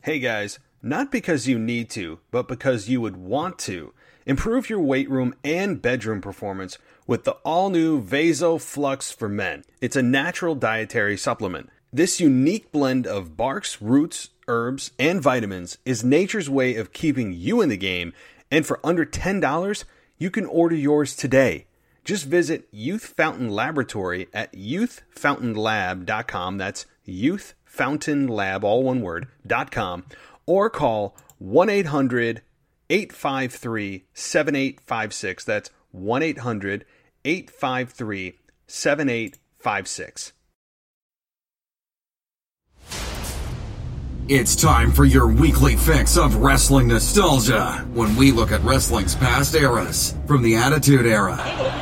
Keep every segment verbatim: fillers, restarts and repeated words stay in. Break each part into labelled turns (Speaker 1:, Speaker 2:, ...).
Speaker 1: Hey guys, not because you need to, but because you would want to, improve your weight room and bedroom performance with the all-new Vaso Flux for Men. It's a natural dietary supplement. This unique blend of barks, roots, herbs, and vitamins is nature's way of keeping you in the game, and for under ten dollars, you can order yours today. Just visit Youth Fountain Laboratory at youth fountain lab dot com. That's Youth Fountain Lab, all one word, dot com, or call one eight hundred eight five three seven eight five six. That's one eight hundred eight five three seven eight five six.
Speaker 2: It's time for your weekly fix of wrestling nostalgia when we look at wrestling's past eras, from the Attitude Era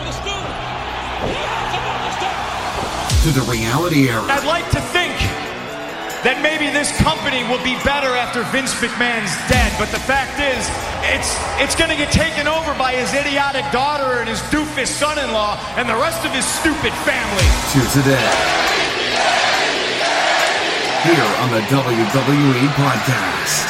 Speaker 2: to the Reality Era.
Speaker 3: I'd like to think that maybe this company will be better after Vince McMahon's dead, but the fact is, it's it's going to get taken over by his idiotic daughter and his doofus son-in-law and the rest of his stupid family.
Speaker 2: To today, here on the W W E Podcast.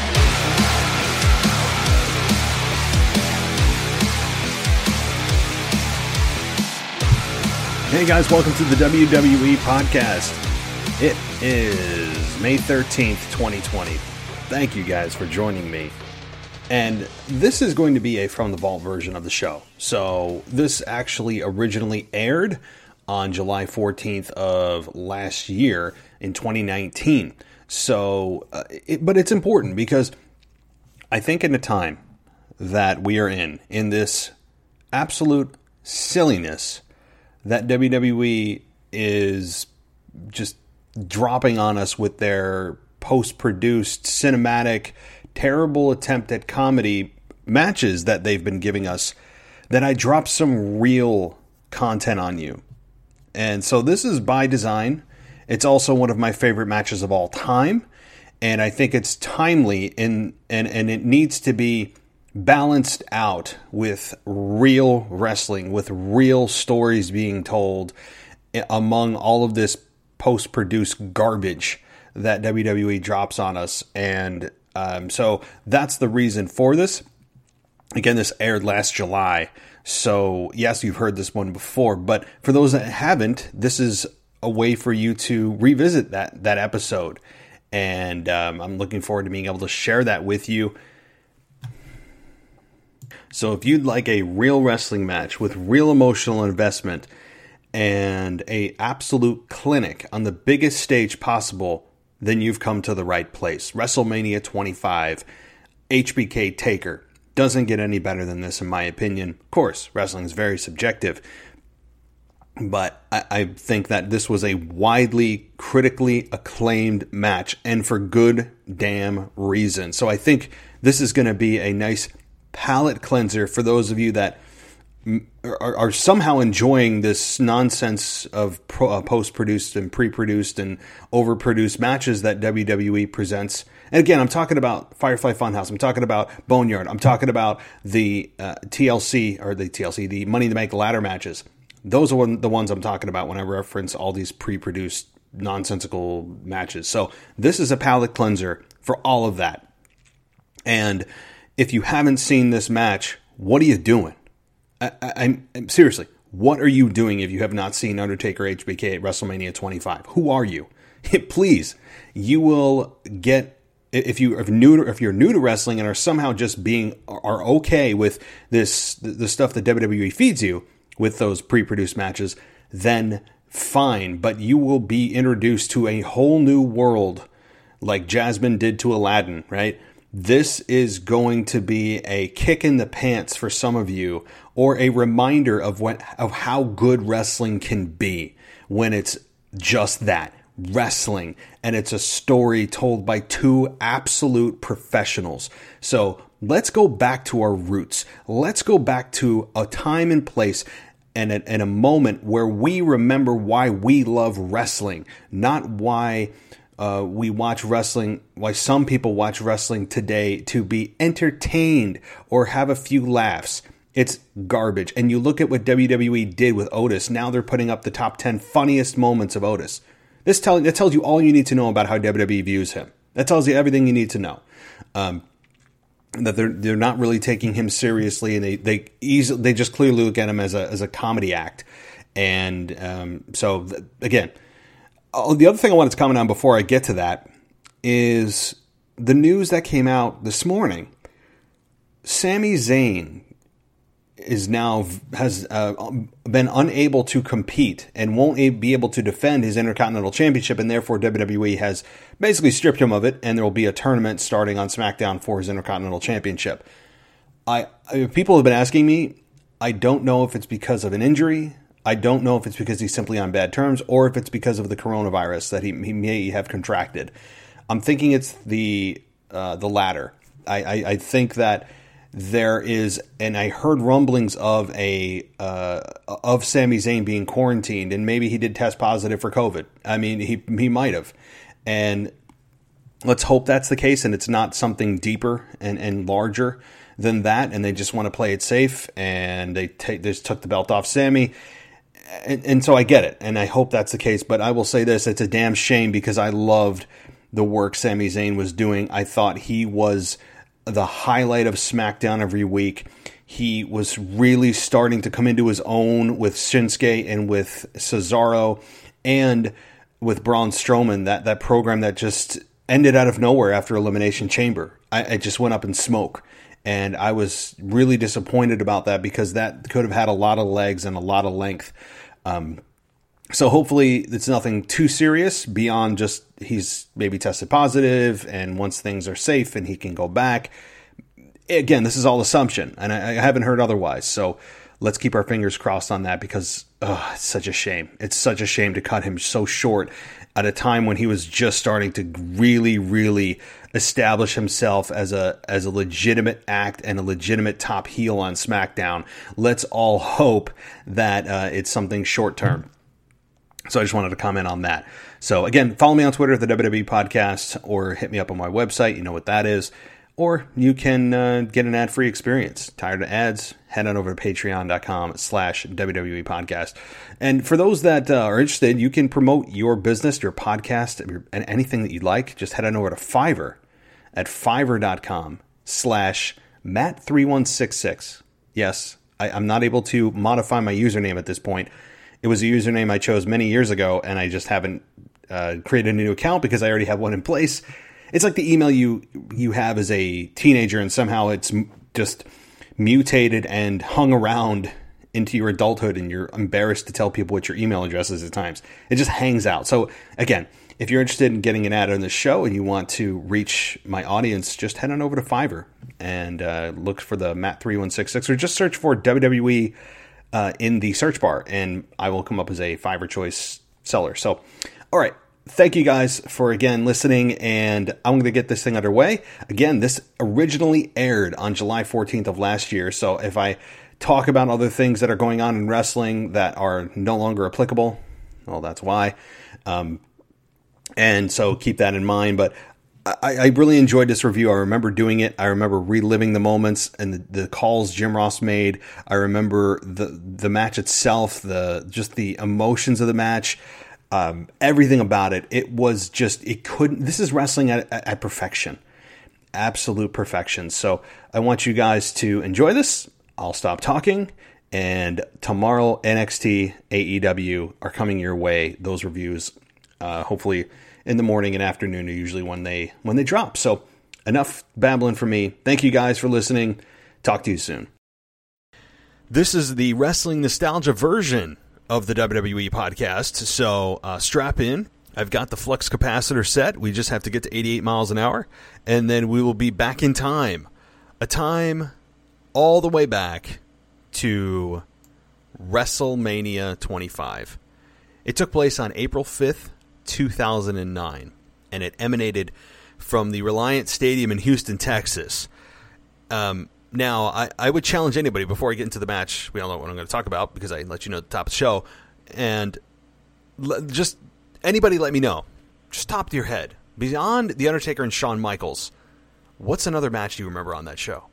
Speaker 1: Hey guys, welcome to the W W E Podcast. It is May thirteenth, twenty twenty. Thank you guys for joining me. And this is going to be a From the Vault version of the show. So this actually originally aired on July fourteenth of last year in twenty nineteen. So, uh, it, but it's important because I think in a time that we are in, in this absolute silliness that W W E is just dropping on us with their post-produced, cinematic, terrible attempt at comedy matches that they've been giving us, that I drop some real content on you. And so this is by design. It's also one of my favorite matches of all time. And I think it's timely in, and, and it needs to be balanced out with real wrestling, with real stories being told among all of this post-produced garbage that W W E drops on us. And um, so that's the reason for this. Again, this aired last July. So yes, you've heard this one before, but for those that haven't, this is a way for you to revisit that, that episode. And um, I'm looking forward to being able to share that with you. So if you'd like a real wrestling match with real emotional investment and a absolute clinic on the biggest stage possible, then you've come to the right place. WrestleMania twenty-five, H B K Taker. Doesn't get any better than this in my opinion. Of course, wrestling is very subjective, but I, I think that this was a widely, critically acclaimed match, and for good damn reason. So I think this is going to be a nice palate cleanser for those of you that are, are somehow enjoying this nonsense of pro, uh, post-produced and pre-produced and overproduced matches that W W E presents. And again, I'm talking about Firefly Funhouse. I'm talking about Boneyard. I'm talking about the uh, T L C, or the T L C, the Money in the Bank ladder matches. Those are one, the ones I'm talking about when I reference all these pre-produced nonsensical matches. So this is a palate cleanser for all of that. And if you haven't seen this match, what are you doing? I, I, I'm, I'm seriously, what are you doing if you have not seen Undertaker H B K at WrestleMania twenty-five? Who are you? Please, you will get, if you are new to, if you're new to wrestling and are somehow just being are okay with this the stuff that W W E feeds you with those pre-produced matches, then fine. But you will be introduced to a whole new world, like Jasmine did to Aladdin, right? This is going to be a kick in the pants for some of you, or a reminder of what of how good wrestling can be when it's just that, wrestling, and it's a story told by two absolute professionals. So let's go back to our roots. Let's go back to a time and place and a, and a moment where we remember why we love wrestling, not why Uh, we watch wrestling, why some people watch wrestling today to be entertained or have a few laughs. It's garbage. And you look at what W W E did with Otis. Now they're putting up the top ten funniest moments of Otis. This tell, that tells you all you need to know about how W W E views him. That tells you everything you need to know. Um, that they're they're not really taking him seriously, and they they easily they just clearly look at him as a as a comedy act. And um, so th- again, oh, the other thing I wanted to comment on before I get to that is the news that came out this morning. Sami Zayn is now has uh, been unable to compete and won't be able to defend his Intercontinental Championship, and therefore W W E has basically stripped him of it, and there will be a tournament starting on SmackDown for his Intercontinental Championship. I, I people have been asking me, I don't know if it's because of an injury, I don't know if it's because he's simply on bad terms, or if it's because of the coronavirus that he, he may have contracted. I'm thinking it's the uh, the latter. I, I, I think that there is, and I heard rumblings of a uh, of Sami Zayn being quarantined, and maybe he did test positive for COVID. I mean, he he might have, and let's hope that's the case, and it's not something deeper and, and larger than that, and they just want to play it safe, and they, take, they just took the belt off Sami, and, and so I get it, and I hope that's the case. But I will say this: it's a damn shame, because I loved the work Sami Zayn was doing. I thought he was the highlight of SmackDown every week. He was really starting to come into his own with Shinsuke and with Cesaro and with Braun Strowman, that, that program that just ended out of nowhere after Elimination Chamber. I, it just went up in smoke. And I was really disappointed about that, because that could have had a lot of legs and a lot of length. Um, so hopefully it's nothing too serious beyond just he's maybe tested positive, and once things are safe and he can go back. Again, this is all assumption, and I, I haven't heard otherwise. So let's keep our fingers crossed on that, because oh, it's such a shame. It's such a shame to cut him so short at a time when he was just starting to really, really establish himself as a as a legitimate act and a legitimate top heel on SmackDown. Let's all hope that uh, it's something short term. So I just wanted to comment on that. So again, follow me on Twitter at the W W E Podcast, or hit me up on my website. You know what that is. Or you can uh, get an ad-free experience. Tired of ads? Head on over to patreon.com slash WWE Podcast. And for those that uh, are interested, you can promote your business, your podcast, your, and anything that you'd like. Just head on over to Fiverr at fiverr.com slash Matt3166. Yes, I, I'm not able to modify my username at this point. It was a username I chose many years ago, and I just haven't uh, created a new account because I already have one in place. It's like the email you you have as a teenager, and somehow it's just mutated and hung around into your adulthood, and you're embarrassed to tell people what your email address is at times. It just hangs out. So again, if you're interested in getting an ad on this show and you want to reach my audience, just head on over to Fiverr and uh, look for the Matt three one six six, or just search for W W E Uh, in the search bar, and I will come up as a Fiverr choice seller. So, all right. Thank you guys for, again, listening, and I'm going to get this thing underway. Again, this originally aired on July fourteenth of last year, so if I talk about other things that are going on in wrestling that are no longer applicable, well, that's why. Um, and so keep that in mind, but I, I really enjoyed this review. I remember doing it. I remember reliving the moments and the, the calls Jim Ross made. I remember the the match itself, the just the emotions of the match, um, everything about it. It was just, it couldn't, this is wrestling at, at, at perfection, absolute perfection. So I want you guys to enjoy this. I'll stop talking, and tomorrow N X T, A E W are coming your way. Those reviews, uh, hopefully in the morning and afternoon, are usually when they when they drop. So enough babbling for me. Thank you guys for listening. Talk to you soon. This is the wrestling nostalgia version of the W W E podcast. So uh, strap in. I've got the flux capacitor set. We just have to get to eighty-eight miles an hour, and then we will be back in time. A time all the way back to WrestleMania twenty-five. It took place on April fifth, two thousand nine, and it emanated from the Reliant Stadium in Houston, Texas. Um, now, I, I would challenge anybody, before I get into the match, we all know what I'm going to talk about because I let you know at the top of the show, and l- just anybody let me know, just top of your head, beyond The Undertaker and Shawn Michaels, what's another match you remember on that show?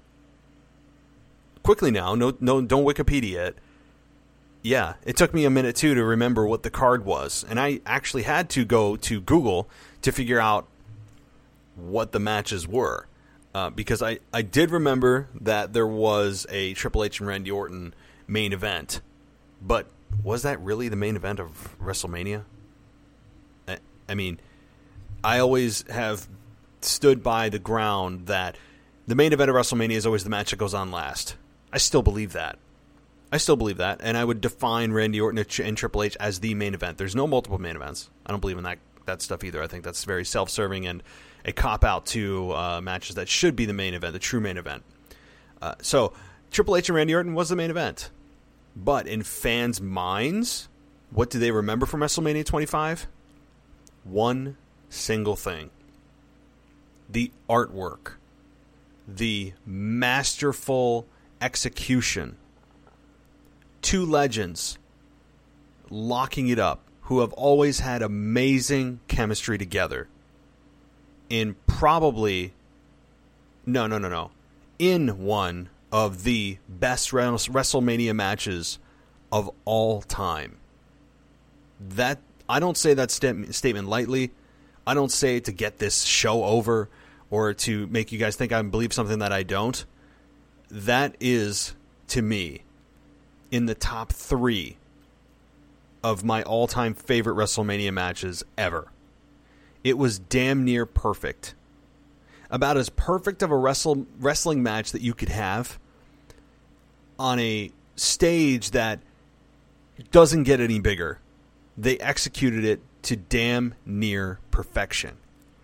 Speaker 1: Quickly now, no, no, don't Wikipedia it. Yeah, it took me a minute, too, to remember what the card was. And I actually had to go to Google to figure out what the matches were. Uh, because I, I did remember that there was a Triple H and Randy Orton main event. But was that really the main event of WrestleMania? I, I mean, I always have stood by the ground that the main event of WrestleMania is always the match that goes on last. I still believe that. I still believe that. And I would define Randy Orton and Triple H as the main event. There's no multiple main events. I don't believe in that, that stuff either. I think that's very self-serving and a cop-out to uh, matches that should be the main event, the true main event. Uh, so, Triple H and Randy Orton was the main event. But in fans' minds, what do they remember from WrestleMania twenty-five? One single thing. The artwork. The masterful execution. Two legends locking it up who have always had amazing chemistry together. In probably, no, no, no, no, in one of the best WrestleMania matches of all time. That, I don't say that st- statement lightly. I don't say it to get this show over or to make you guys think I believe something that I don't. That is, to me, in the top three of my all-time favorite WrestleMania matches ever. It was damn near perfect. About as perfect of a wrestle, wrestling match that you could have on a stage that doesn't get any bigger. They executed it to damn near perfection.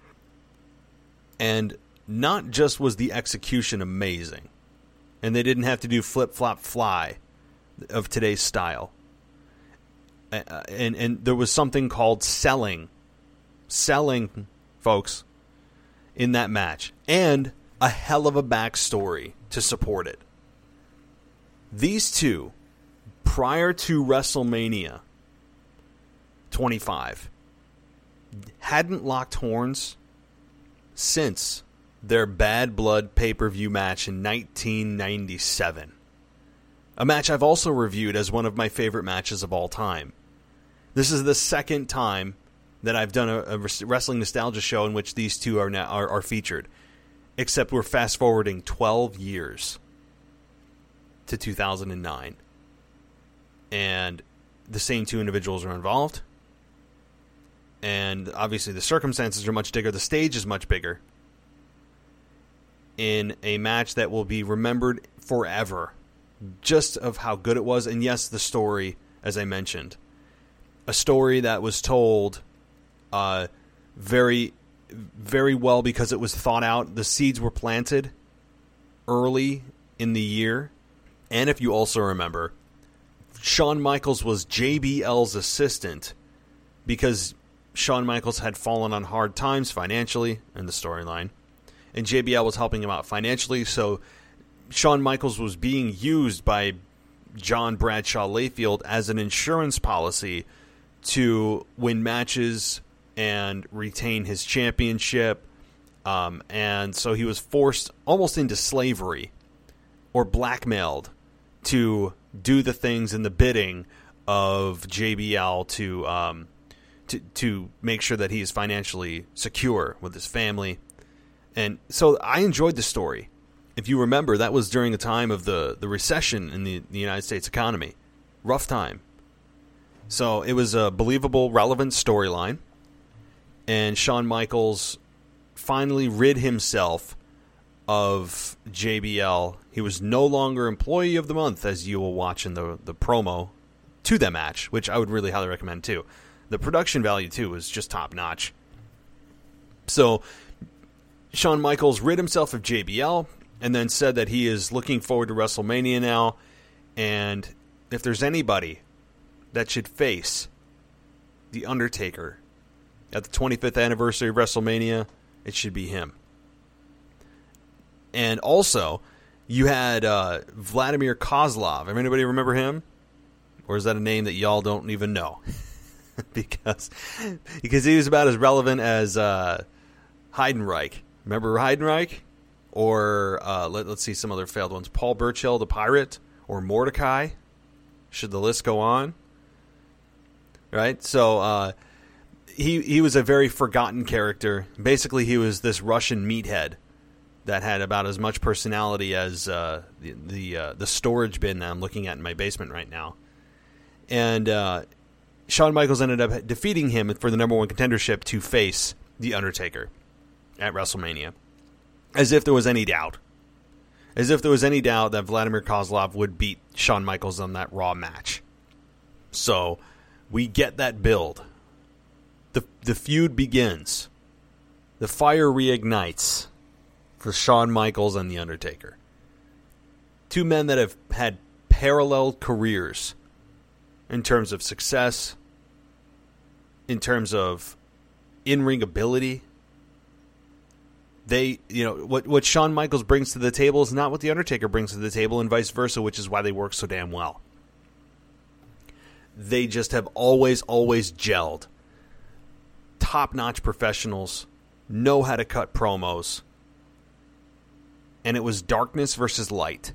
Speaker 1: And not just was the execution amazing, and they didn't have to do flip-flop-fly of today's style. Uh, and, and there was something called selling. Selling, folks, in that match. And a hell of a backstory to support it. These two, prior to WrestleMania twenty-five, hadn't locked horns since their Bad Blood pay-per-view match in nineteen ninety-seven. A match I've also reviewed as one of my favorite matches of all time. This is the second time that I've done a, a wrestling nostalgia show in which these two are now are, are featured. Except we're fast forwarding twelve years to two thousand nine. And the same two individuals are involved. And obviously the circumstances are much bigger. The stage is much bigger. In a match that will be remembered forever. Just of how good it was. And yes, the story, as I mentioned. A story that was told uh, very, very well because it was thought out. The seeds were planted early in the year. And if you also remember, Shawn Michaels was J B L's assistant because Shawn Michaels had fallen on hard times financially in the storyline. And J B L was helping him out financially. So Shawn Michaels was being used by John Bradshaw Layfield as an insurance policy to win matches and retain his championship. Um, and so he was forced almost into slavery or blackmailed to do the things in the bidding of J B L to um, to to make sure that he is financially secure with his family. And so I enjoyed the story. If you remember, that was during a time of the, the recession in the, the United States economy. Rough time. So it was a believable, relevant storyline. And Shawn Michaels finally rid himself of J B L. He was no longer Employee of the Month, as you will watch in the, the promo to that match, which I would really highly recommend too. The production value too was just top notch. So Shawn Michaels rid himself of J B L and then said that he is looking forward to WrestleMania now. And if there's anybody that should face The Undertaker at the twenty-fifth anniversary of WrestleMania, it should be him. And also, you had uh, Vladimir Kozlov. Anybody remember him? Or is that a name that y'all don't even know? because because he was about as relevant as uh, Heidenreich. Remember Heidenreich? Or uh, let, let's see some other failed ones. Paul Burchill, the Pirate, or Mordecai. Should the list go on? Right? So uh, he, he was a very forgotten character. Basically, he was this Russian meathead that had about as much personality as uh, the the, uh, the storage bin that I'm looking at in my basement right now. And uh, Shawn Michaels ended up defeating him for the number one contendership to face The Undertaker at WrestleMania. As if there was any doubt. As if there was any doubt that Vladimir Kozlov would beat Shawn Michaels on that Raw match. So, we get that build. The, the feud begins. The fire reignites for Shawn Michaels and The Undertaker. Two men that have had parallel careers in terms of success, in terms of in-ring ability. They, you know, what, what Shawn Michaels brings to the table is not what The Undertaker brings to the table, and vice versa, which is why they work so damn well. They just have always, always gelled. Top-notch professionals, know how to cut promos, and it was darkness versus light.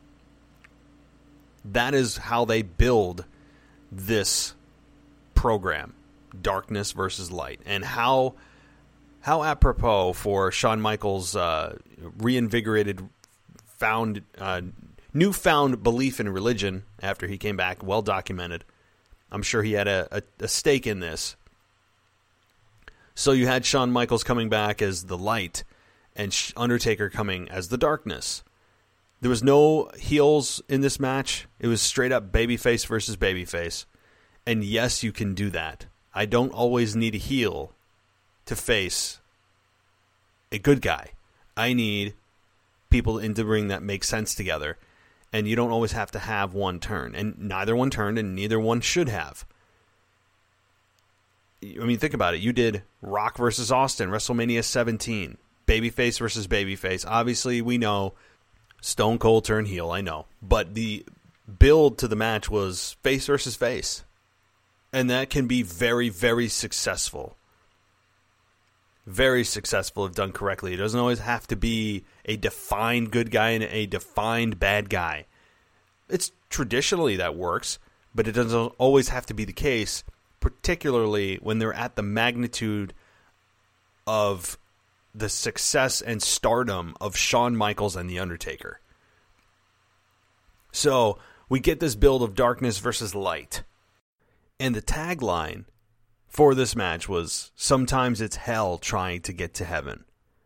Speaker 1: That is how they build this program, darkness versus light, and how how apropos for Shawn Michaels' uh, reinvigorated, found uh, newfound belief in religion after he came back, well documented. I'm sure he had a, a, a stake in this. So you had Shawn Michaels coming back as the light, and Undertaker coming as the darkness. There was no heels in this match. It was straight up babyface versus babyface. And yes, you can do that. I don't always need a heel to face a good guy. I need people in the ring that make sense together. And you don't always have to have one turn. And neither one turned, and neither one should have. I mean, think about it. You did Rock versus Austin, WrestleMania seventeen. Babyface versus babyface. Obviously, we know Stone Cold turned heel, I know. But the build to the match was face versus face. And that can be very, very successful. Very successful if done correctly. It doesn't always have to be a defined good guy and a defined bad guy. It's traditionally that works, but it doesn't always have to be the case, particularly when they're at the magnitude of the success and stardom of Shawn Michaels and The Undertaker. So, we get this build of darkness versus light. And the tagline for this match was, sometimes it's hell trying to get to heaven.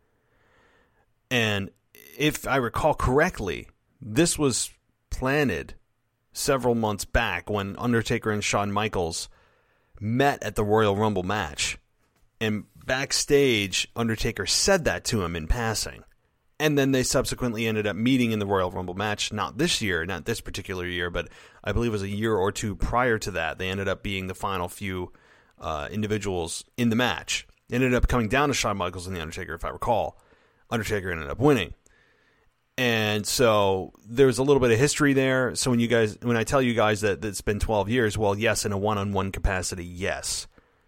Speaker 1: And if I recall correctly, this was planted several months back when Undertaker and Shawn Michaels met at the Royal Rumble match. And backstage, Undertaker said that to him in passing. And then they subsequently ended up meeting in the Royal Rumble match, not this year, not this particular year, but I believe it was a year or two prior to that. They ended up being the final few uh, individuals in the match. It ended up coming down to Shawn Michaels and The Undertaker, if I recall. Undertaker ended up winning. And so there's a little bit of history there. So when you guys, when I tell you guys that it's been twelve years, well, yes, in a one-on-one capacity, yes.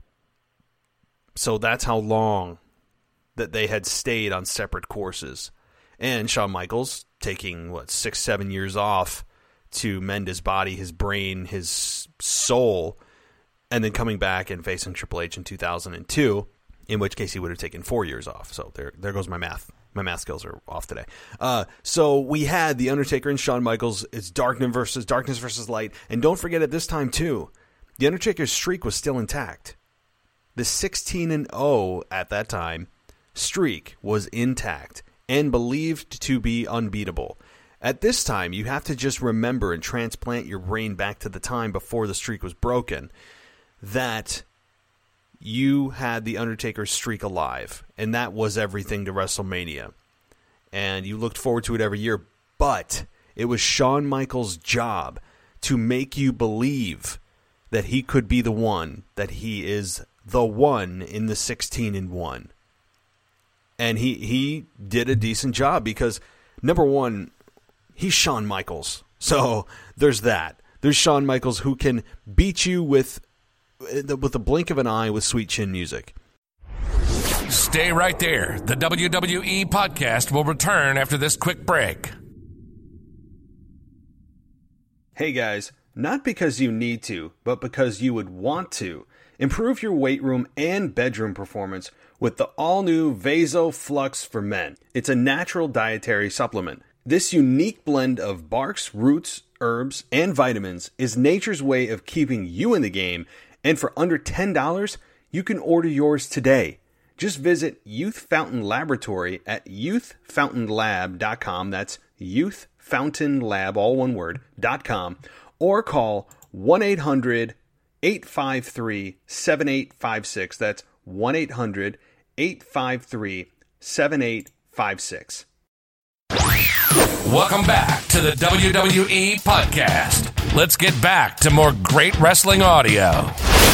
Speaker 1: So that's how long that they had stayed on separate courses. And Shawn Michaels taking, what, six, seven years off to mend his body, his brain, his soul, and then coming back and facing Triple H in two thousand two, in which case he would have taken four years off. So there there goes my math. My math skills are off today. Uh, so we had The Undertaker and Shawn Michaels. It's darkness versus darkness versus light. And don't forget at this time, too, The Undertaker's streak was still intact. The sixteen and oh at that time streak was intact and believed to be unbeatable. At this time, you have to just remember and transplant your brain back to the time before the streak was broken, that you had The Undertaker's streak alive, and that was everything to WrestleMania. And you looked forward to it every year, but it was Shawn Michaels' job to make you believe that he could be the one, that he is the one in the sixteen and one. And he, he did a decent job because, number one, he's Shawn Michaels. So there's that. There's Shawn Michaels who can beat you with with a blink of an eye with sweet chin music.
Speaker 4: Stay right there. The W W E podcast will return after this quick break.
Speaker 1: Hey guys, not because you need to, but because you would want to. Improve your weight room and bedroom performance with the all-new VasoFlux for Men. It's a natural dietary supplement. This unique blend of barks, roots, herbs, and vitamins is nature's way of keeping you in the game, and for under ten dollars, you can order yours today. Just visit Youth Fountain Laboratory at youth fountain lab dot com. That's Youth Fountain Lab, all one word, dot com, or call one eight hundred eight five three seven eight five six. That's one eight hundred eight five three seven eight five six.
Speaker 4: Welcome back to the W W E Podcast. Let's get back to more great wrestling audio.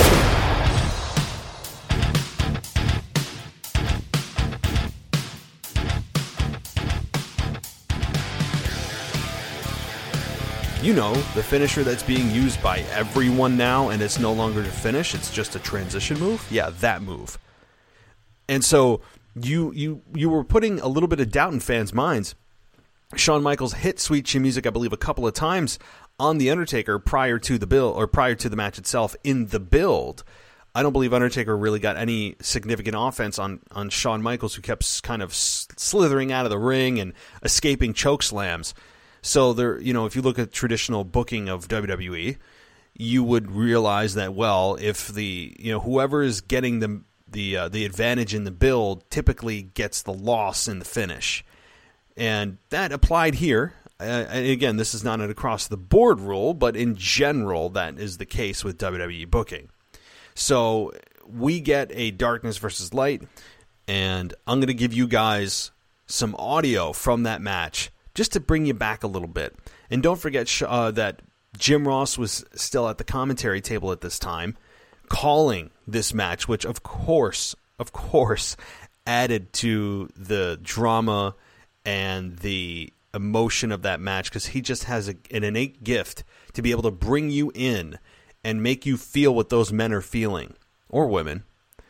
Speaker 1: You know, the finisher that's being used by everyone now, and it's no longer a finish, it's just a transition move? Yeah, that move. And so you you you were putting a little bit of doubt in fans' minds. Shawn Michaels hit Sweet Chin Music, I believe, a couple of times on The Undertaker prior to the build, or prior to the match itself in the build. I don't believe Undertaker really got any significant offense on, on Shawn Michaels, who kept kind of slithering out of the ring and escaping choke slams. So there, you know, if you look at traditional booking of W W E, you would realize that, well, if the, you know, whoever is getting the the uh, the advantage in the build typically gets the loss in the finish. And that applied here. Uh, and again, this is not an across-the-board rule, but in general, that is the case with W W E booking. So we get a darkness versus light, and I'm going to give you guys some audio from that match just to bring you back a little bit. And don't forget uh, that Jim Ross was still at the commentary table at this time, calling this match, which of course, of course, added to the drama and the emotion of that match, because he just has a, an innate gift to be able to bring you in and make you feel what those men are feeling, or women.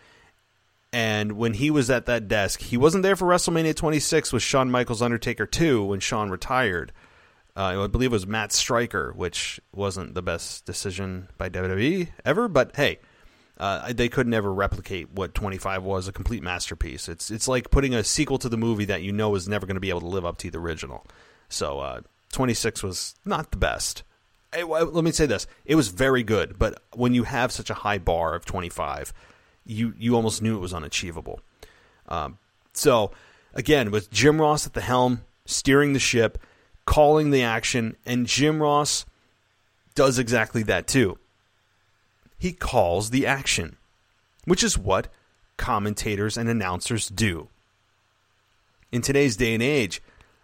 Speaker 1: And when he was at that desk, he wasn't there for WrestleMania twenty-six with Shawn Michaels Undertaker two when Shawn retired. Uh, I believe it was Matt Striker, which wasn't the best decision by W W E ever, but hey, Uh, they could never replicate what twenty-five was, a complete masterpiece. It's it's like putting a sequel to the movie that you know is never going to be able to live up to the original. So uh, twenty-six was not the best. Hey, well, let me say this. It was very good, but when you have such a high bar of twenty-five, you, you almost knew it was unachievable. Um, so, again, with Jim Ross at the helm, steering the ship, calling the action, and Jim Ross does exactly that too. He calls the action, which is what commentators and announcers do. In today's day and age,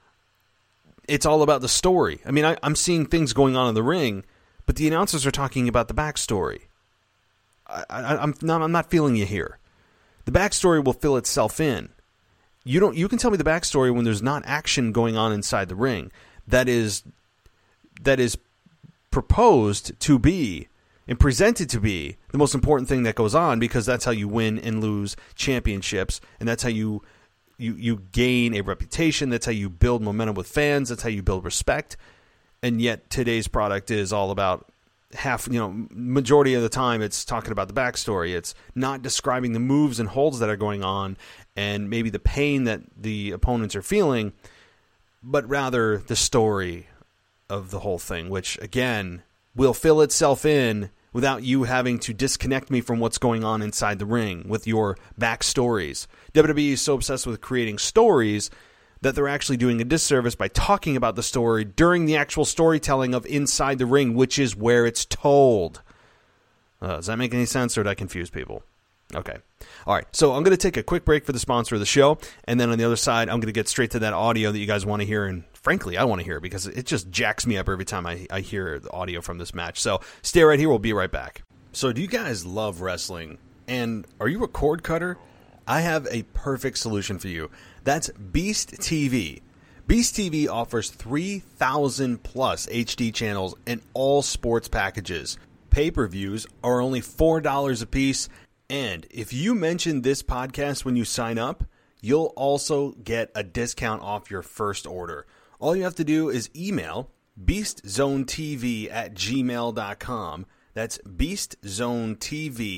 Speaker 1: it's all about the story. I mean, I, I'm seeing things going on in the ring, but the announcers are talking about the backstory. I, I, I'm not. I'm not feeling you here. The backstory will fill itself in. You don't. You can tell me the backstory when there's not action going on inside the ring. That is, that is proposed to be and presented to be the most important thing that goes on, because that's how you win and lose championships, and that's how you you you gain a reputation. That's how you build momentum with fans. That's how you build respect. And yet today's product is all about half, you know, majority of the time it's talking about the backstory. It's not describing the moves and holds that are going on and maybe the pain that the opponents are feeling, but rather the story of the whole thing, which again will fill itself in without you having to disconnect me from what's going on inside the ring with your backstories. W W E is so obsessed with creating stories that they're actually doing a disservice by talking about the story during the actual storytelling of inside the ring, which is where it's told. Uh, does that make any sense, or did I confuse people? Okay. All right, so I'm going to take a quick break for the sponsor of the show, and then on the other side, I'm going to get straight to that audio that you guys want to hear, and frankly, I want to hear, because it just jacks me up every time I, I hear the audio from this match. So stay right here. We'll be right back. So do you guys love wrestling? And are you a cord cutter? I have a perfect solution for you. That's Beast T V. Beast T V offers three thousand plus H D channels and all sports packages. Pay-per-views are only four dollars a piece. And if you mention this podcast when you sign up, you'll also get a discount off your first order. All you have to do is email beastzonetv at gmail dot com. That's beastzonetv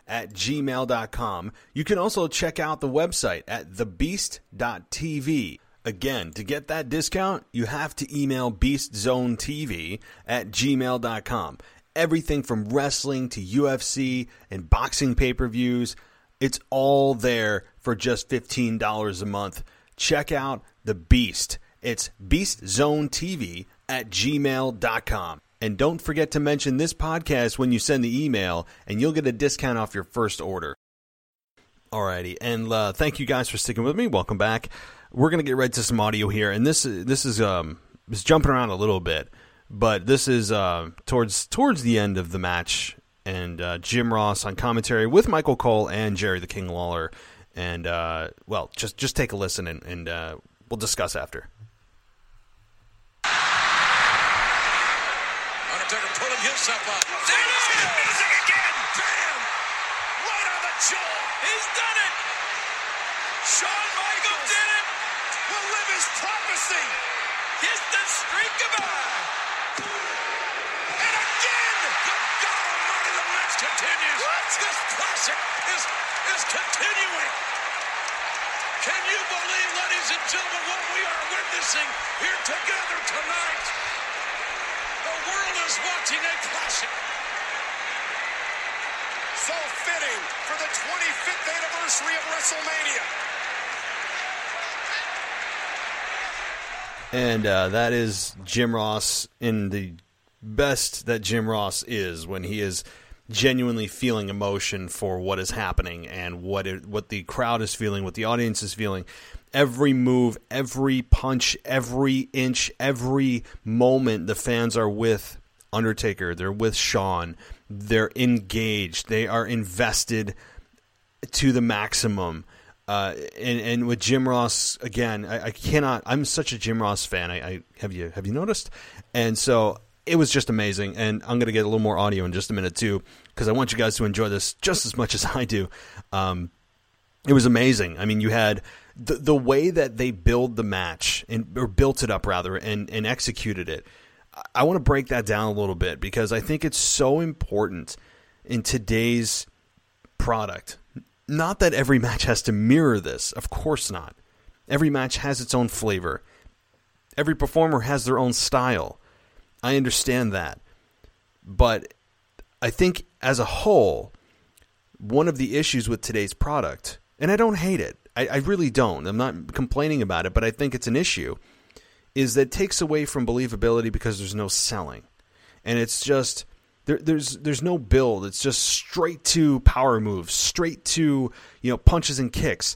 Speaker 1: at gmail dot com. You can also check out the website at the beast dot t v. Again, to get that discount, you have to email beastzonetv at gmail dot com. Everything from wrestling to U F C and boxing pay-per-views, it's all there for just fifteen dollars a month. Check out The Beast. It's beastzonetv at gmail dot com. And don't forget to mention this podcast when you send the email, and you'll get a discount off your first order. Alrighty, and uh, thank you guys for sticking with me. Welcome back. We're gonna get right to some audio here, and this this is um is jumping around a little bit, but this is uh, towards towards the end of the match, and uh, Jim Ross on commentary with Michael Cole and Jerry the King Lawler, and uh, well, just just take a listen, and, and uh, we'll discuss after.
Speaker 5: Himself up. There it is! Music again! Bam! Right on the jaw! He's done it! Shawn Michaels did it! Will live his prophecy! Kiss the streak goodbye! And again! Good God Almighty, the match continues! What? This classic is, is continuing! Can you believe, ladies and gentlemen, what we are witnessing here together tonight? The world is watching a classic. So fitting for the twenty-fifth anniversary of WrestleMania.
Speaker 1: And uh, that is Jim Ross in the best that Jim Ross is, when he is genuinely feeling emotion for what is happening and what it, what the crowd is feeling, what the audience is feeling. Every move, every punch, every inch, every moment the fans are with Undertaker, they're with Shawn, they're engaged, they are invested to the maximum. Uh, and, and with Jim Ross, again, I, I cannot, I'm such a Jim Ross fan. I, I have you have you noticed? And so it was just amazing. And I'm going to get a little more audio in just a minute too, because I want you guys to enjoy this just as much as I do. Um, it was amazing. I mean, you had the the way that they build the match, and or built it up rather, and, and executed it. I want to break that down a little bit, because I think it's so important in today's product. Not that every match has to mirror this. Of course not. Every match has its own flavor. Every performer has their own style. I understand that. But I think as a whole, one of the issues with today's product, and I don't hate it, I, I really don't, I'm not complaining about it, but I think it's an issue, is that it takes away from believability because there's no selling. And it's just, there, there's there's no build. It's just straight to power moves, straight to, you know, punches and kicks.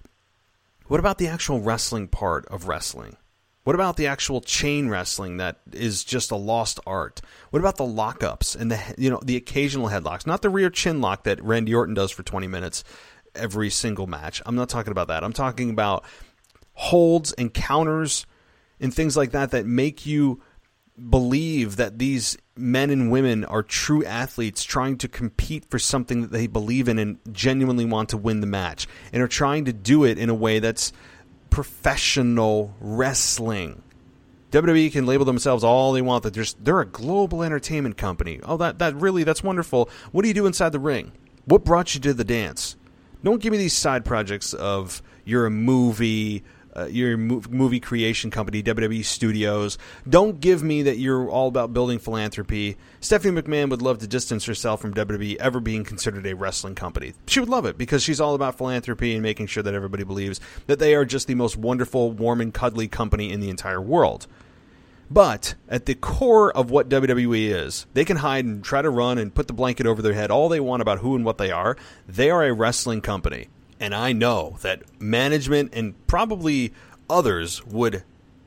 Speaker 1: What about the actual wrestling part of wrestling? What about the actual chain wrestling that is just a lost art? What about the lockups and the, you know, the occasional headlocks? Not the rear chin lock that Randy Orton does for twenty minutes every single match. I'm not talking about that. I'm talking about holds and counters and things like that that make you believe that these men and women are true athletes trying to compete for something that they believe in and genuinely want to win the match, and are trying to do it in a way that's professional wrestling. W W E can label themselves all they want, that they're, they're a global entertainment company. Oh, that, that really, that's wonderful. What do you do inside the ring? What brought you to the dance? Don't give me these side projects of you're a movie, uh, you're a movie creation company, W W E Studios. Don't give me that you're all about building philanthropy. Stephanie McMahon would love to distance herself from W W E ever being considered a wrestling company. She would love it, because she's all about philanthropy and making sure that everybody believes that they are just the most wonderful, warm and cuddly company in the entire world. But at the core of what W W E is, they can hide and try to run and put the blanket over their head all they want about who and what they are. They are a wrestling company. And I know that management and probably others would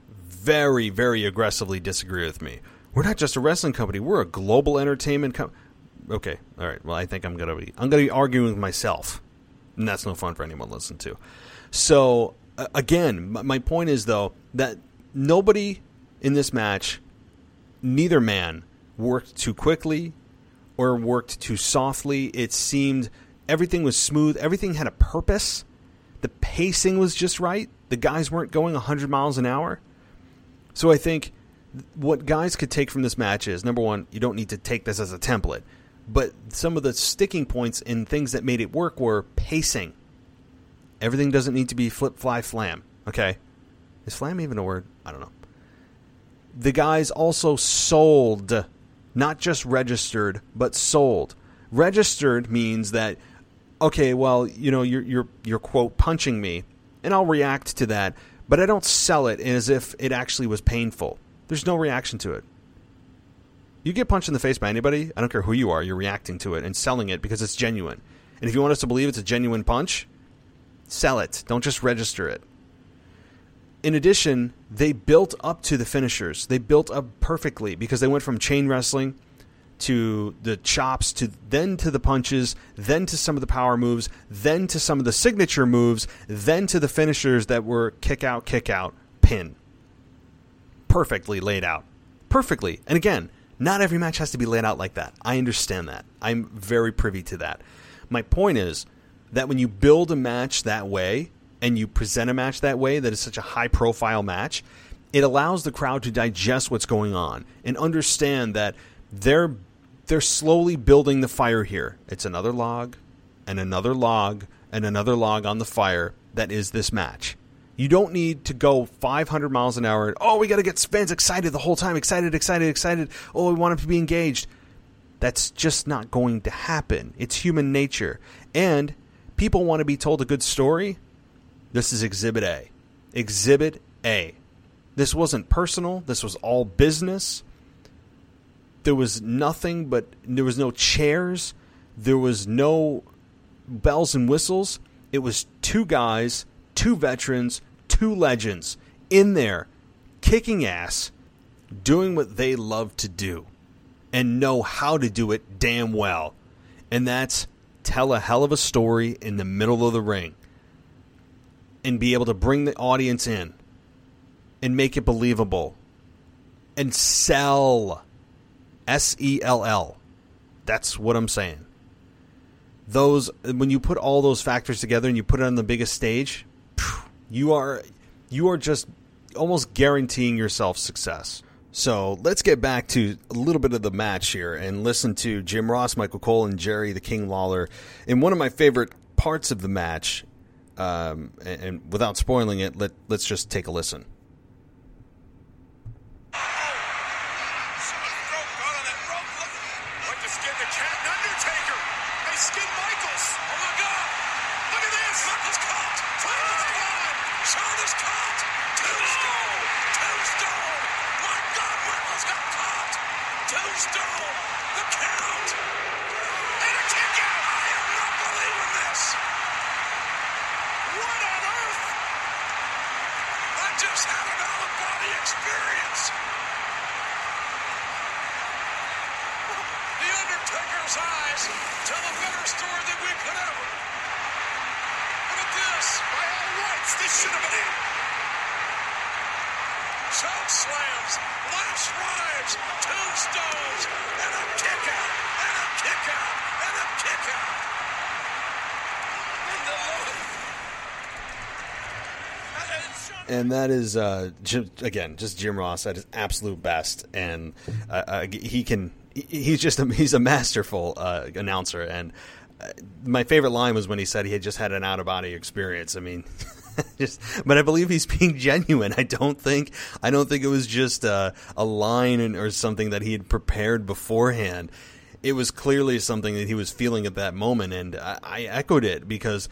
Speaker 1: very, very aggressively disagree with me. We're not just a wrestling company. We're a global entertainment company. Okay, all right. Well, I think I'm going to be I'm going to be arguing with myself. And that's no fun for anyone to listen to. So, uh, again, my point is, though, that nobody in this match, neither man worked too quickly or worked too softly. It seemed everything was smooth. Everything had a purpose. The pacing was just right. The guys weren't going one hundred miles an hour. So I think what guys could take from this match is, number one, you don't need to take this as a template. But some of the sticking points and things that made it work were pacing. Everything doesn't need to be flip, fly, flam. Okay? Is flam even a word? I don't know. The guys also sold, not just registered, but sold. Registered means that, okay, well, you know, you're, you're, you're quote, punching me, and I'll react to that, but I don't sell it as if it actually was painful. There's no reaction to it. You get punched in the face by anybody, I don't care who you are, you're reacting to it and selling it because it's genuine. And if you want us to believe it's a genuine punch, sell it. Don't just register it. In addition, they built up to the finishers. They built up perfectly because they went from chain wrestling to the chops, to then to the punches, then to some of the power moves, then to some of the signature moves, then to the finishers that were kick out, kick out, pin. Perfectly laid out. Perfectly. And again, not every match has to be laid out like that. I understand that. I'm very privy to that. My point is that when you build a match that way and you present a match that way that is such a high-profile match, it allows the crowd to digest what's going on and understand that they're they're slowly building the fire here. It's another log and another log and another log on the fire that is this match. You don't need to go five hundred miles an hour. And, oh, we got to get fans excited the whole time. Excited, excited, excited. Oh, we want them to be engaged. That's just not going to happen. It's human nature. And people want to be told a good story. This is Exhibit A. Exhibit A. This wasn't personal. This was all business. There was nothing but, there was no chairs. There was no bells and whistles. It was two guys, two veterans, two legends in there, kicking ass, doing what they love to do and know how to do it damn well. And that's tell a hell of a story in the middle of the ring and be able to bring the audience in and make it believable and sell. S E L L. That's what I'm saying. Those, when you put all those factors together and you put it on the biggest stage, you are you are just almost guaranteeing yourself success. So let's get back to a little bit of the match here and listen to Jim Ross, Michael Cole, and Jerry the King Lawler in one of my favorite parts of the match. Um, and, and without spoiling it, let let's just take a listen. And that is, uh, Jim, again, just Jim Ross at his absolute best. And uh, uh, he can, he's just, a, he's a masterful uh, announcer. And uh, my favorite line was when he said he had just had an out-of-body experience. I mean, just, but I believe he's being genuine. I don't think, I don't think it was just uh, a line or something that he had prepared beforehand. It was clearly something that he was feeling at that moment. And I, I echoed it because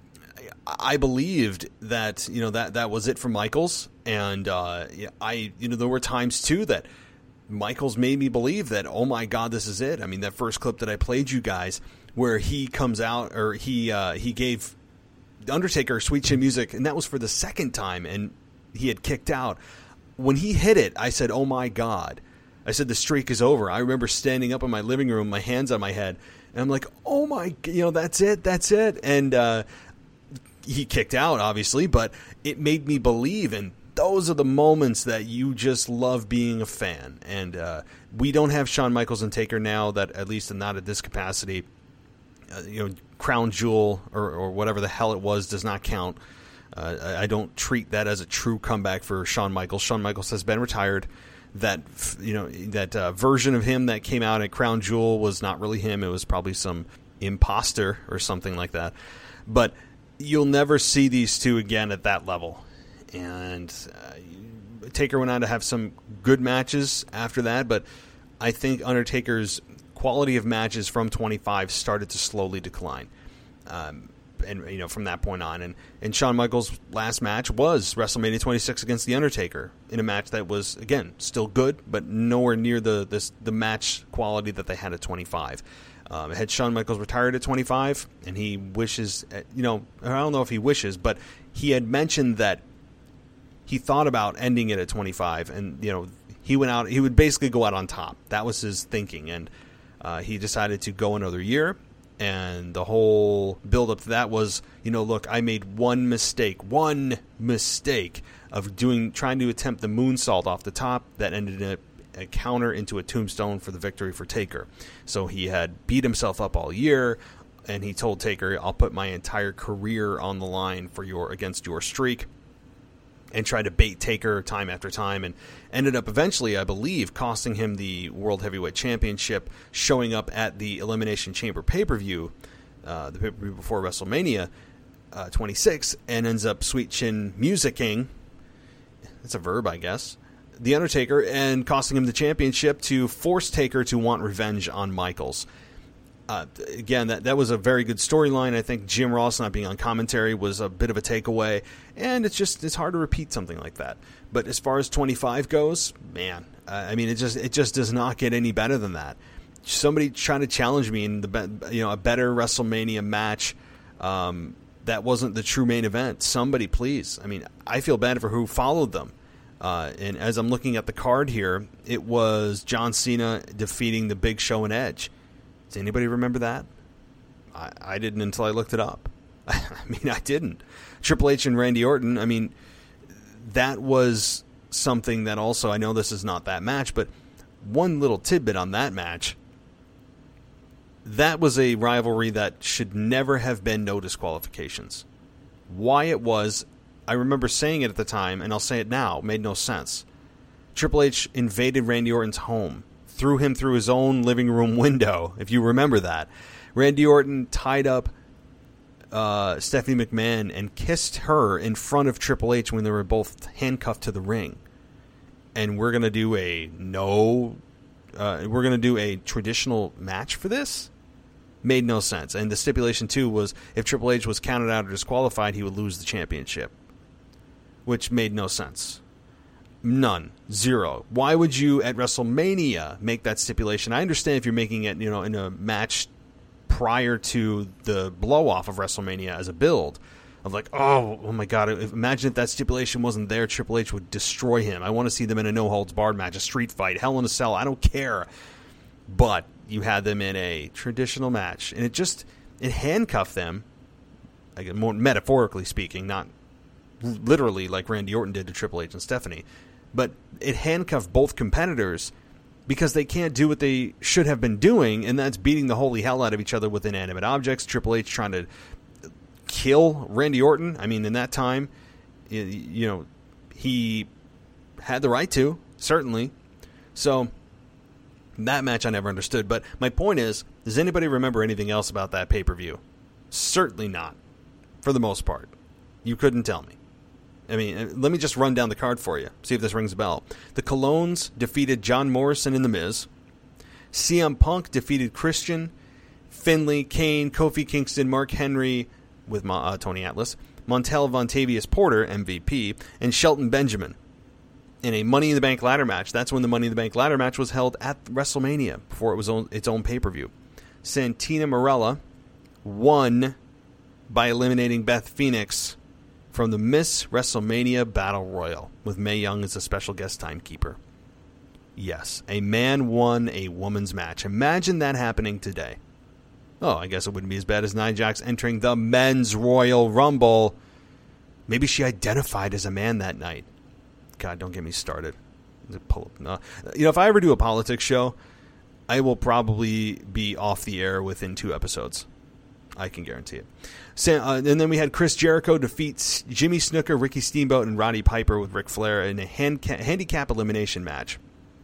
Speaker 1: I believed that, you know, that, that was it for Michaels. And uh, I, you know, there were times too that Michaels made me believe that, oh my God, this is it. I mean, that first clip that I played you guys where he comes out or he, uh, he gave Undertaker Sweet Chin Music, and that was for the second time, and he had kicked out. When he hit it, I said, oh my God. I said, the streak is over. I remember standing up in my living room, my hands on my head, and I'm like, oh my, you know, that's it, that's it. And, uh, he kicked out, obviously, but it made me believe, and those are the moments that you just love being a fan. And uh, we don't have Shawn Michaels and Taker now, that at least not at this capacity. Uh, you know, Crown Jewel or, or whatever the hell it was does not count. Uh, I don't treat that as a true comeback for Shawn Michaels. Shawn Michaels has been retired. that you know that uh, version of him that came out at Crown Jewel was not really him. It was probably some imposter or something like that. But you'll never see these two again at that level. And uh, Taker went on to have some good matches after that, but I think Undertaker's quality of matches from twenty-five started to slowly decline. Um, and you know from that point on, and, and Shawn Michaels' last match was WrestleMania twenty-six against The Undertaker, in a match that was, again, still good, but nowhere near the this, the match quality that they had at twenty-five. Um, had Shawn Michaels retired at twenty-five, and he wishes, you know, I don't know if he wishes, but he had mentioned that he thought about ending it at twenty-five, and you know he went out, he would basically go out on top. That was his thinking, and uh, he decided to go another year. And the whole build-up to that was, you know, look, I made one mistake, one mistake of doing, trying to attempt the moonsault off the top that ended in a, a counter into a tombstone for the victory for Taker. So he had beat himself up all year, and he told Taker, "I'll put my entire career on the line for your against your streak," and tried to bait Taker time after time, and ended up eventually, I believe, costing him the World Heavyweight Championship, showing up at the Elimination Chamber pay-per-view, uh, the pay-per-view before WrestleMania uh, twenty-six, and ends up sweet chin musicking, that's a verb, I guess, The Undertaker, and costing him the championship to force Taker to want revenge on Michaels. Uh, again, that, that was a very good storyline. I think Jim Ross not being on commentary was a bit of a takeaway, and it's just it's hard to repeat something like that. But as far as twenty-five goes, man, uh, I mean, it just it just does not get any better than that. Somebody trying to challenge me in the be- you know a better WrestleMania match um, that wasn't the true main event. Somebody, please. I mean, I feel bad for who followed them. Uh, and as I'm looking at the card here, it was John Cena defeating the Big Show and Edge. Does anybody remember that? I, I didn't until I looked it up. I mean, I didn't. Triple H and Randy Orton, I mean, that was something that also, I know this is not that match, but one little tidbit on that match, that was a rivalry that should never have been no disqualifications. Why it was, I remember saying it at the time, and I'll say it now, made no sense. Triple H invaded Randy Orton's home, threw him through his own living room window, if you remember that. Randy Orton tied up uh, Stephanie McMahon and kissed her in front of Triple H when they were both handcuffed to the ring. And we're going to do a no... Uh, we're going to do a traditional match for this? Made no sense. And the stipulation, too, was if Triple H was counted out or disqualified, he would lose the championship. Which made no sense. None. Zero. Why would you at WrestleMania make that stipulation? I understand if you're making it, you know, in a match prior to the blow-off of WrestleMania as a build. Of like, oh, oh my God, if, imagine if that stipulation wasn't there, Triple H would destroy him. I want to see them in a no-holds-barred match, a street fight, Hell in a Cell, I don't care. But you had them in a traditional match, and it just, it handcuffed them, again, more metaphorically speaking, not literally like Randy Orton did to Triple H and Stephanie. But it handcuffed both competitors because they can't do what they should have been doing, and that's beating the holy hell out of each other with inanimate objects. Triple H trying to kill Randy Orton. I mean, in that time, you know, he had the right to, certainly. So that match I never understood. But my point is, does anybody remember anything else about that pay-per-view? Certainly not, for the most part. You couldn't tell me. I mean, let me just run down the card for you, see if this rings a bell. The Colognes defeated John Morrison and The Miz. C M Punk defeated Christian, Finlay, Kane, Kofi Kingston, Mark Henry with uh, Tony Atlas, Montel Vontavious Porter, M V P, and Shelton Benjamin in a Money in the Bank ladder match. That's when the Money in the Bank ladder match was held at WrestleMania before it was own, its own pay-per-view. Santina Marella won by eliminating Beth Phoenix from the Miss WrestleMania Battle Royal, with Mae Young as a special guest timekeeper. Yes, a man won a woman's match. Imagine that happening today. Oh, I guess it wouldn't be as bad as Nia Jax entering the Men's Royal Rumble. Maybe she identified as a man that night. God, don't get me started. You know, if I ever do a politics show, I will probably be off the air within two episodes. I can guarantee it. So, uh, and then we had Chris Jericho defeat Jimmy Snuka, Ricky Steamboat, and Roddy Piper with Ric Flair in a hand ca- handicap elimination match.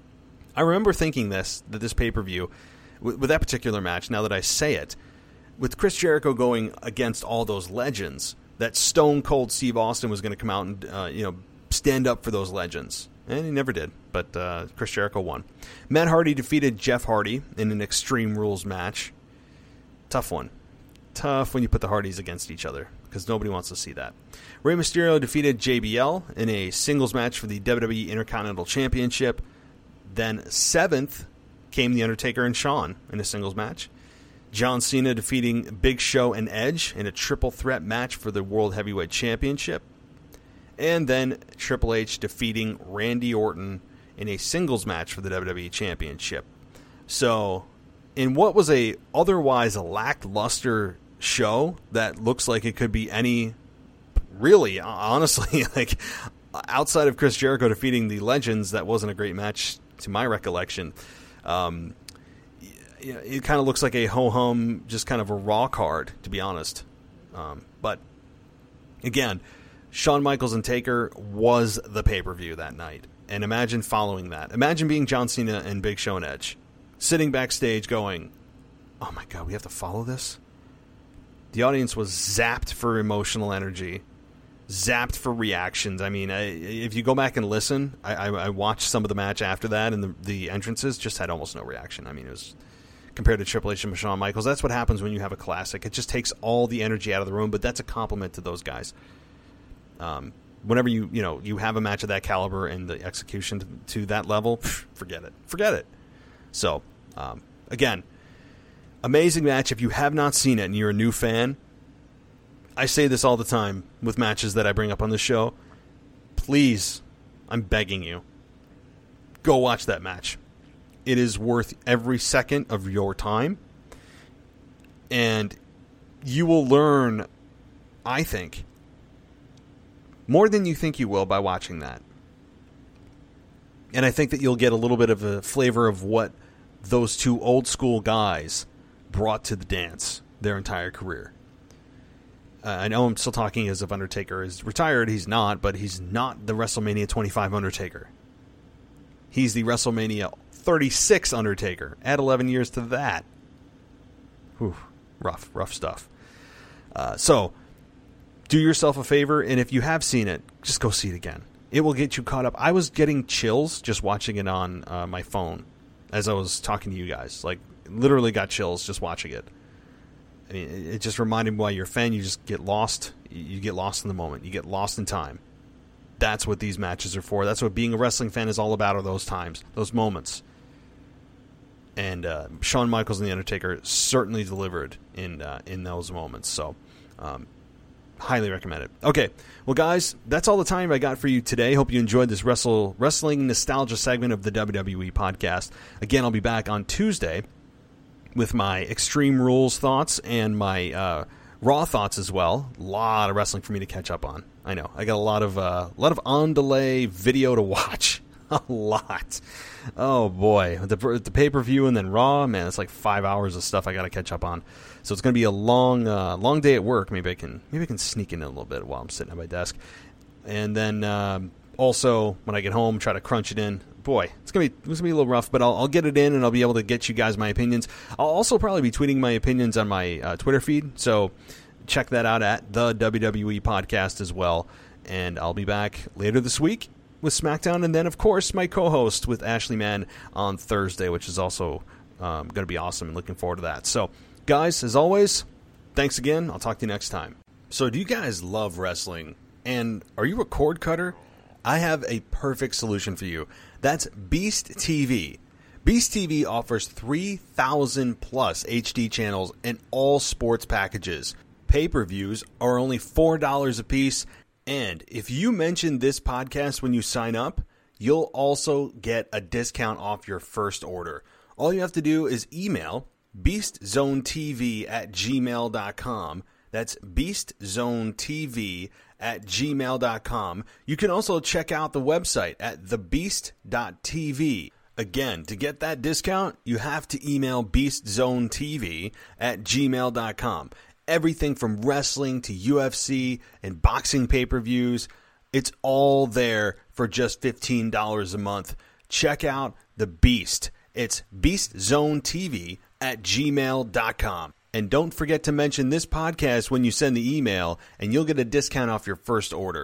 Speaker 1: I remember thinking this, that this pay-per-view, with, with that particular match, now that I say it, with Chris Jericho going against all those legends, that Stone Cold Steve Austin was going to come out and uh, you know stand up for those legends. And he never did, but uh, Chris Jericho won. Matt Hardy defeated Jeff Hardy in an Extreme Rules match. Tough one. Tough when you put the Hardys against each other, because nobody wants to see that. Rey Mysterio defeated J B L in a singles match for the W W E Intercontinental Championship. Then seventh came The Undertaker and Shawn in a singles match. John Cena defeating Big Show and Edge in a triple threat match for the World Heavyweight Championship. And then Triple H defeating Randy Orton in a singles match for the W W E Championship. So, in what was a otherwise lackluster show that looks like it could be any, really, honestly, like outside of Chris Jericho defeating the Legends, that wasn't a great match to my recollection. Um, it kind of looks like a ho-hum, just kind of a Raw card, to be honest. Um, but, again, Shawn Michaels and Taker was the pay-per-view that night. And imagine following that. Imagine being John Cena and Big Show and Edge, sitting backstage going, oh my God, we have to follow this? The audience was zapped for emotional energy, zapped for reactions. I mean, I, if you go back and listen, I, I, I watched some of the match after that, and the, the entrances just had almost no reaction. I mean, it was compared to Triple H and Shawn Michaels. That's what happens when you have a classic. It just takes all the energy out of the room, but that's a compliment to those guys. Um, whenever you you know you have a match of that caliber and the execution to, to that level, pff, forget it, forget it. So um, again, amazing match. If you have not seen it and you're a new fan, I say this all the time with matches that I bring up on the show. Please, I'm begging you, go watch that match. It is worth every second of your time, and you will learn, I think, more than you think you will by watching that. And I think that you'll get a little bit of a flavor of what those two old school guys brought to the dance their entire career. Uh, I know I'm still talking as if Undertaker is retired. He's not, but he's not the WrestleMania twenty-five Undertaker. He's the WrestleMania thirty-six Undertaker. Add eleven years to that. Whew, rough, rough stuff. Uh, so, do yourself a favor, and if you have seen it, just go see it again. It will get you caught up. I was getting chills just watching it on uh, my phone as I was talking to you guys. Like, literally got chills just watching it. I mean, it just reminded me why you're a fan. You just get lost. You get lost in the moment. You get lost in time. That's what these matches are for. That's what being a wrestling fan is all about, are those times, those moments. And uh, Shawn Michaels and The Undertaker certainly delivered in uh, in those moments. So, um, highly recommend it. Okay, well, guys, that's all the time I got for you today. Hope you enjoyed this wrestle wrestling nostalgia segment of the W W E podcast. Again, I'll be back on Tuesday with my Extreme Rules thoughts and my uh, Raw thoughts as well. A lot of wrestling for me to catch up on. I know. I got a lot of uh, a lot of on-delay video to watch. A lot. Oh, boy. The, the pay-per-view and then Raw, man, it's like five hours of stuff I got to catch up on. So it's going to be a long uh, long day at work. Maybe I can maybe I can sneak in a little bit while I'm sitting at my desk. And then um, also, when I get home, try to crunch it in. Boy, it's going to be it's gonna be a little rough, but I'll, I'll get it in, and I'll be able to get you guys my opinions. I'll also probably be tweeting my opinions on my uh, Twitter feed, so check that out at the W W E Podcast as well. And I'll be back later this week with SmackDown, and then, of course, my co-host with Ashley Mann on Thursday, which is also um, going to be awesome, and looking forward to that. So, guys, as always, thanks again. I'll talk to you next time. So, do you guys love wrestling? And are you a cord cutter? I have a perfect solution for you. That's Beast T V. Beast T V offers three thousand plus H D channels and all sports packages. Pay-per-views are only four dollars a piece. And if you mention this podcast when you sign up, you'll also get a discount off your first order. All you have to do is email beastzonetv at gmail dot com. That's beastzonetv at gmail dot com. You can also check out the website at the beast dot t v. Again, to get that discount, you have to email beastzonetv at gmail dot com. Everything from wrestling to U F C and boxing pay-per-views, it's all there for just fifteen dollars a month. check out the Beast. It's beast zone t v at gmail dot com. And don't forget to mention this podcast when you send the email, and you'll get a discount off your first order.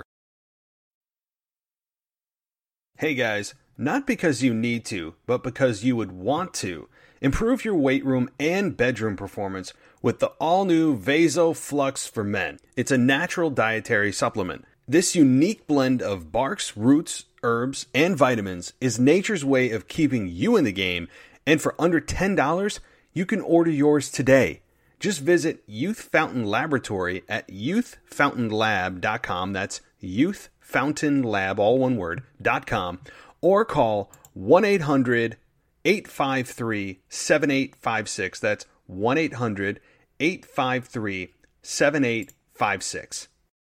Speaker 1: Hey guys, not because you need to, but because you would want to, improve your weight room and bedroom performance with the all-new VasoFlux for Men. It's a natural dietary supplement. This unique blend of barks, roots, herbs, and vitamins is nature's way of keeping you in the game, and for under ten dollars, you can order yours today. Just visit Youth Fountain Laboratory at youth fountain lab dot com. That's Youth Fountain Lab, all one word, dot com, or call one eight hundred eight five three seven eight five six. That's one eight hundred eight five three seven eight five six.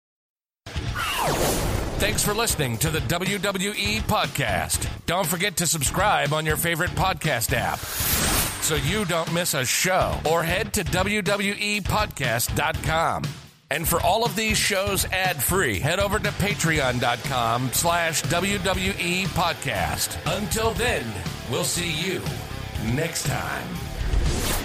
Speaker 4: Thanks for listening to the W W E Podcast. Don't forget to subscribe on your favorite podcast app so you don't miss a show, or head to w w e podcast dot com. And for all of these shows ad-free, head over to patreon dot com slash W W E Podcast. Until then, we'll see you next time.